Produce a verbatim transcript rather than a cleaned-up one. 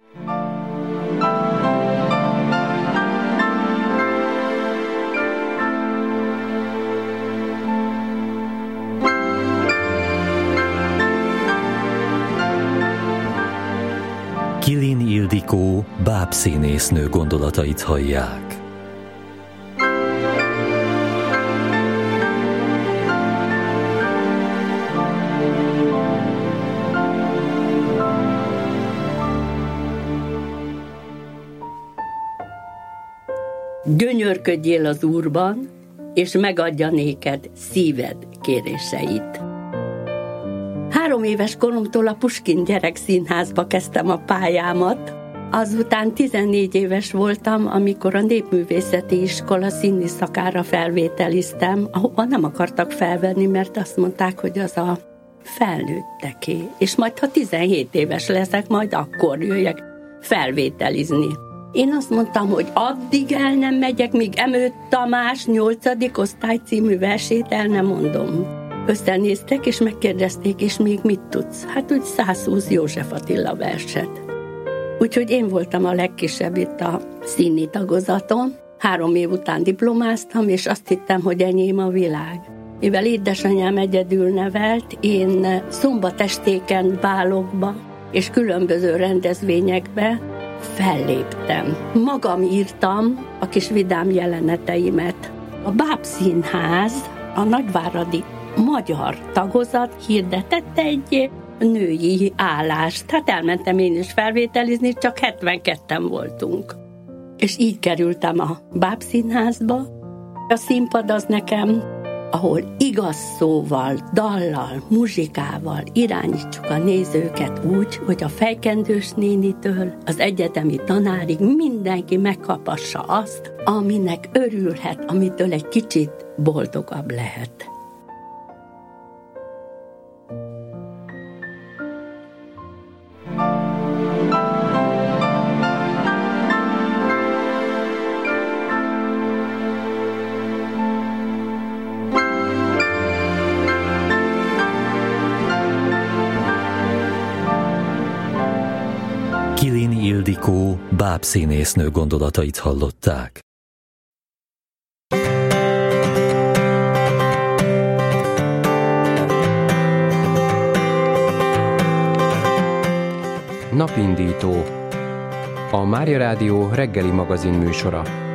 Kilin Ildikó bábszínésznő gondolatait hallják. Gyönyörködjél az Úrban, és megadja néked szíved kéréseit. Három éves koromtól a Puskin Gyerekszínházba kezdtem a pályámat, azután tizennégy éves voltam, amikor a Népművészeti Iskola színi szakára felvételiztem, ahova nem akartak felvenni, mert azt mondták, hogy az a felnőtteké, és majd ha tizenhét éves leszek, majd akkor jöjjek felvételizni. Én azt mondtam, hogy addig el nem megyek, míg Emő Tamás nyolcadik osztály című versét el nem mondom. Összenéztek, és megkérdezték, és még mit tudsz? Hát úgy százhúsz József Attila verset. Úgyhogy én voltam a legkisebb itt a színi tagozaton. Három év után diplomáztam, és azt hittem, hogy enyém a világ. Mivel édesanyám egyedül nevelt, én szombatestéken, bálokba és különböző rendezvényekbe felléptem. Magam írtam a kis vidám jeleneteimet. A Bábszínház, a nagyváradi magyar tagozat hirdetett egy női állást. Hát elmentem én is felvételizni, csak hetvenketten voltunk. És így kerültem a Bábszínházba. A színpad az nekem, ahol igaz szóval, dallal, muzsikával irányítsuk a nézőket úgy, hogy a fejkendős nénitől az egyetemi tanárig mindenki megkapassa azt, aminek örülhet, amitől egy kicsit boldogabb lehet. Kilin Ildikó bábszínésznő gondolatait hallották. Napindító. A Mária Rádió reggeli magazin műsora.